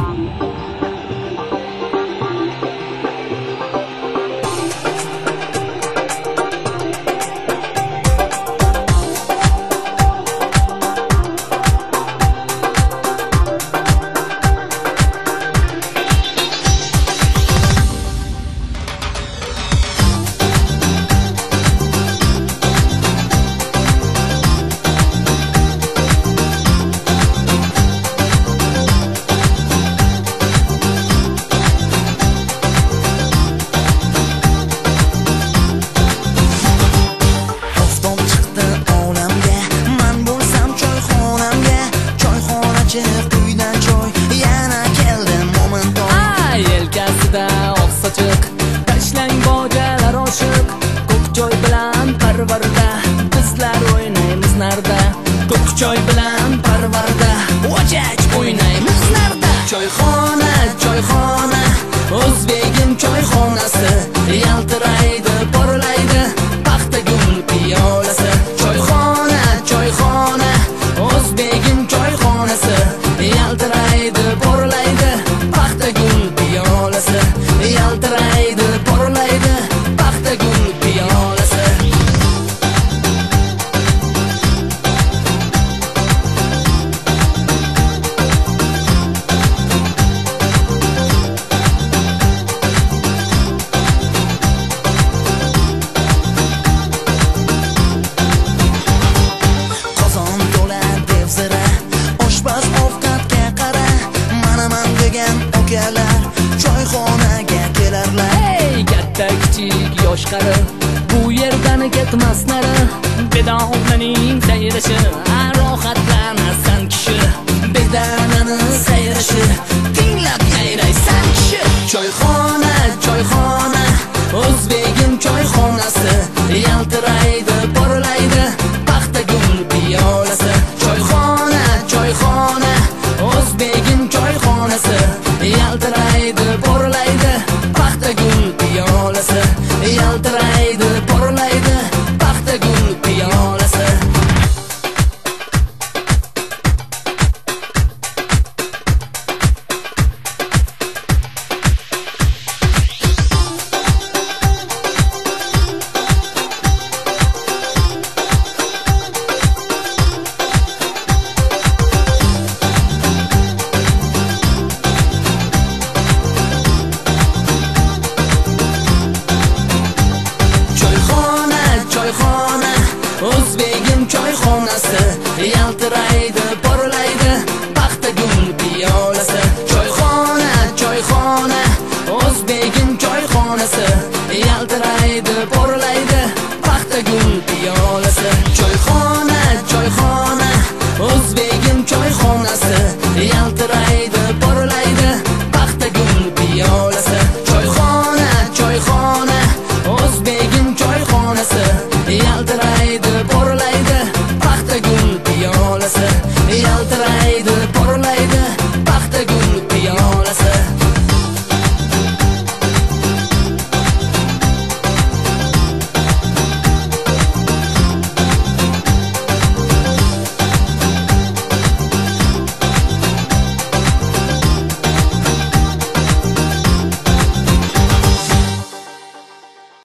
Tashlang bojalar oshiq, ko'k choy bilan parvarda, bizlar o'ynaymiz narda. Ko'k choy bilan parvarda, o'chak o'ynaymiz narda. Choyxona, choyxona, o'zbegim choyxonasi, yaltiraydi, porlaydi, paxta gul piyolasi. Choyxona, choyxona, o'zbegim choyxonasi, yaltiraydi, porlaydi, paxta gul piyolasi. Yaltiraydi, porlaydi, paxta gul piyolasi. Qozon to'la devzira, oshpaz ovqatga qara, manaman degan okalar choyxonaga kelarlar. Hey, katta kichik yosh qari, bu yerdan ketmas nari. Bedananing sayrashi, rohatlanasan kishi. Bedanani